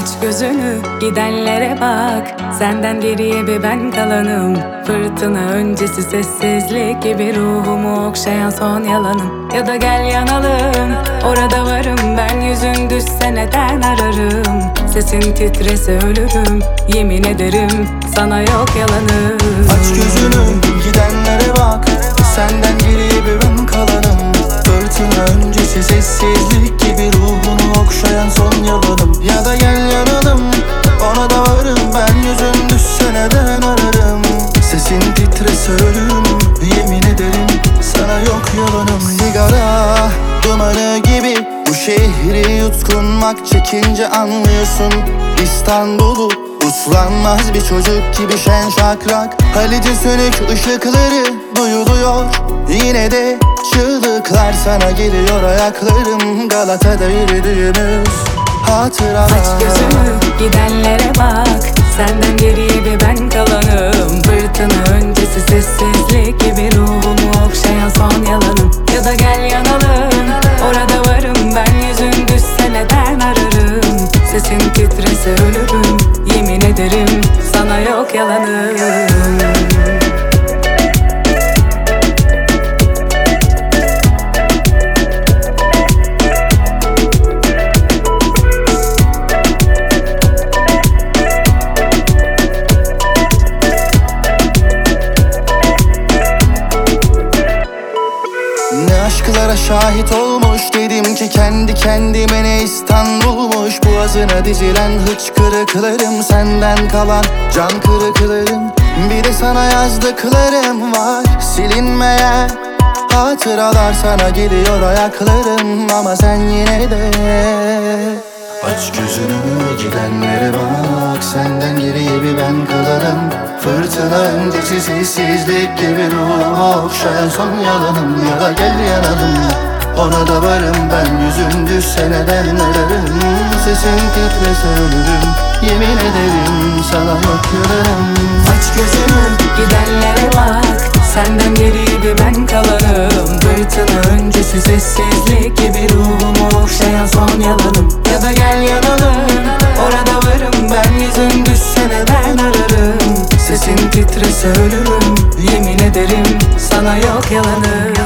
Aç gözünü, gidenlere bak. Senden geriye bir ben kalanım. Fırtına öncesi sessizlik gibi ruhumu okşayan son yalanım. Ya da gel yanalım, orada varım ben. Yüzün düşse neden ararım? Sesin titrese ölürüm, yemin ederim sana yok yalanım. Aç gözünü, gidenlere bak. Senden geriye bir ben kalanım. Fırtına öncesi sessizlik gibi ruhumu okşayan son yalanım. Ya da gel yanalım, ona da varım ben. Yüzün düşse neden ararım? Sesin titrese ölürüm, yemin ederim sana yok yalanım. Sigara dumanı gibi bu şehri yutkunmak, çekince anlıyorsun İstanbul'u. Uslanmaz bir çocuk gibi şen şakrak. Halice sönük ışıkları duyuluyor. Yine de çığlıklar sana geliyor ayaklarım. Galata'da yürüdüğümüz hatıralar. Aç gözünü, gidenlere bak. Senden geriye bir ben kalanım. Fırtına öncesi sessizlik gibi ruhumu okşayan son yalanım. Ya da gel yanalım, orada varım ben. Yüzün düşse neden ararım? Sesin titrese ölürüm, yemin ederim sana yok yalanım. Ne aşklara şahit olmuş, dedim ki kendi kendime ne İstanbul'muş. Boğazına dizilen hıçkırıklarım, senden kalan can kırıklarım. Bir de sana yazdıklarım var, silinmeyen hatıralar. Sana geliyor ayaklarım ama sen yine de aç gözünü, gidenlere bak. Senden geriye bir ben kalanım. Fırtına öncesi sessizlik gibi ruhumu okşayan son yalanım. Ya da gel yanalım, ona da varım ben. Yüzün düşse neden ararım? Sesin titrese ölürüm, yemin ederim sana yok yalanım. Aç gözünü, gidenlere bak. Senden geriye bir ben kalanım. Fırtına öncesi sessizlik gibi ruhumu okşayan son yalanım. Ya da gel yanalım, orada varım ben. Yüzün düşse neden ararım? Sesin titrese ölürüm, yemin ederim sana yok yalanım.